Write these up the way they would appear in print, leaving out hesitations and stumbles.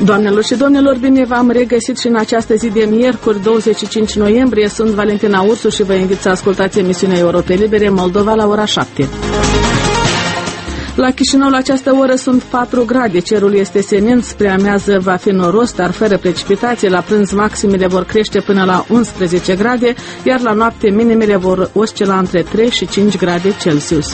Doamnelor și domnilor, bine v-am regăsit și în această zi de miercuri, 25 noiembrie. Sunt Valentina Ursu și vă invit să ascultați emisiunea Europe Libere Moldova la ora 7. La Chișinău, la această oră, sunt 4 grade. Cerul este senin, spre amiază va fi noros, dar fără precipitații. La prânz, maximele vor crește până la 11 grade, iar la noapte, minimele vor oscila între 3 și 5 grade Celsius.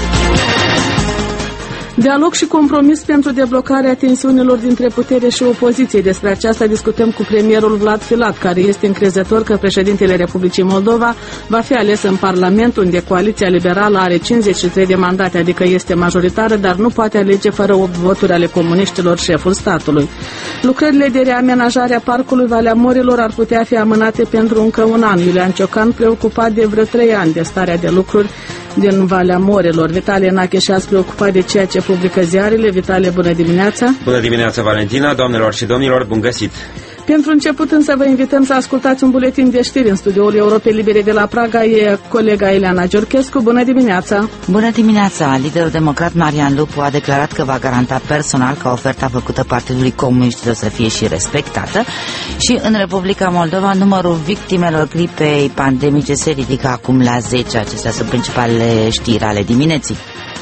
Dialog și compromis pentru deblocarea tensiunilor dintre putere și opoziție. Despre aceasta discutăm cu premierul Vlad Filat, care este încrezător că președintele Republicii Moldova va fi ales în Parlament, unde Coaliția Liberală are 53 de mandate, adică este majoritară, dar nu poate alege fără 8 voturi ale comuniștilor șeful statului. Lucrările de reamenajare a Parcului Valea Morilor ar putea fi amânate pentru încă un an. Iulian Ciocan, preocupat de vreo 3 ani de starea de lucruri din Valea Morilor. Vitalie Nacheș, preocupat de ceea ce publică ziarele. Vitalie, bună dimineața! Bună dimineața, Valentina, doamnelor și domnilor, bun găsit! Pentru început însă vă invităm să ascultați un buletin de știri. În studioul Europei Libere de la Praga e colega Ileana Georgescu. Bună dimineața! Bună dimineața! Liderul democrat Marian Lupu a declarat că va garanta personal că oferta făcută Partidului Comuniștilor să fie și respectată. Și în Republica Moldova numărul victimelor gripei pandemice se ridică acum la 10. Acestea sunt principalele știri ale dimineții.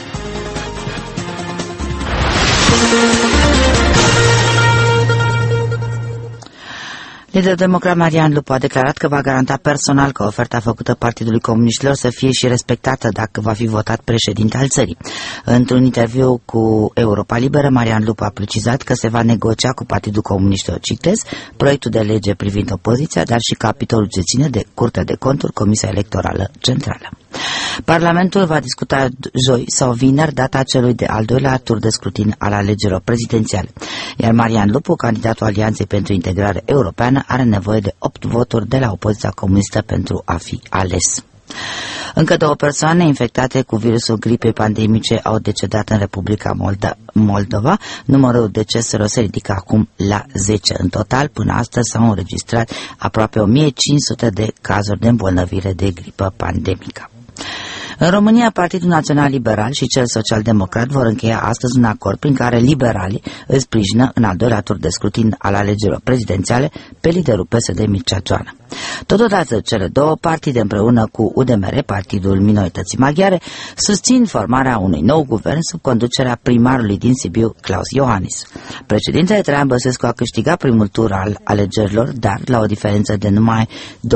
Liderul democrat Marian Lupu a declarat că va garanta personal că oferta făcută Partidului Comuniștilor să fie și respectată dacă va fi votat președinte al țării. Într-un interviu cu Europa Liberă, Marian Lupu a precizat că se va negocia cu Partidul Comuniștilor, citez, proiectul de lege privind opoziția, dar și capitolul ce ține de Curtea de Conturi, Comisia Electorală Centrală. Parlamentul va discuta joi sau vineri data celui de al doilea tur de scrutin al alegerilor prezidențiale, iar Marian Lupu, candidatul Alianței pentru Integrare Europeană, are nevoie de 8 voturi de la opoziția comunistă pentru a fi ales. Încă 2 persoane infectate cu virusul gripei pandemice au decedat în Republica Moldova. Numărul deceselor se ridică acum la 10. În total, până astăzi s-au înregistrat aproape 1500 de cazuri de îmbolnăvire de gripă pandemică. În România, Partidul Național Liberal și cel Social-Democrat vor încheia astăzi un acord prin care liberalii îi sprijină în al doilea tur de scrutin al alegerilor prezidențiale pe liderul PSD Mircea Joană. Totodată, cele 2 partide împreună cu UDMR, Partidul Minorității Maghiare, susțin formarea unui nou guvern sub conducerea primarului din Sibiu, Klaus Iohannis. Președintele Traian Băsescu a câștigat primul tur al alegerilor, dar la o diferență de numai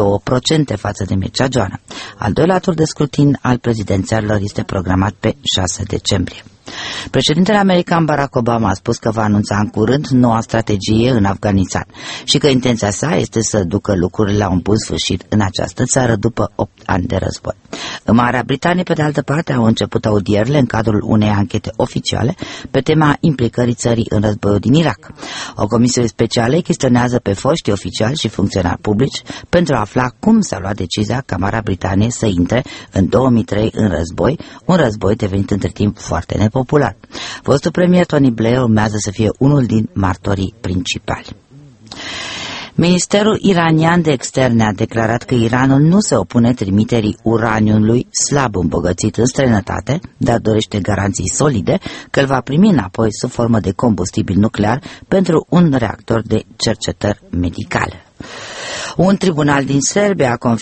2% față de Mircea Joană. Al doilea tur de scrutin al prezidențialilor este programat pe 6 decembrie. Președintele american Barack Obama a spus că va anunța în curând noua strategie în Afganistan și că intenția sa este să ducă lucrurile la un bun sfârșit în această țară după 8 ani de război. În Marea Britanie, pe de altă parte, au început audierile în cadrul unei anchete oficiale pe tema implicării țării în războiul din Irak. O comisie specială chestionează pe foștii oficiali și funcționari publici pentru a afla cum s-a luat decizia ca Marea Britanie să intre în 2003 în război, un război devenit între timp foarte nepopular. Fostul premier Tony Blair urmează să fie unul din martorii principali. Ministerul iranian de externe a declarat că Iranul nu se opune trimiterii uraniului slab îmbogățit în străinătate, dar dorește garanții solide că îl va primi înapoi sub formă de combustibil nuclear pentru un reactor de cercetări medicale. Un tribunal din Serbia a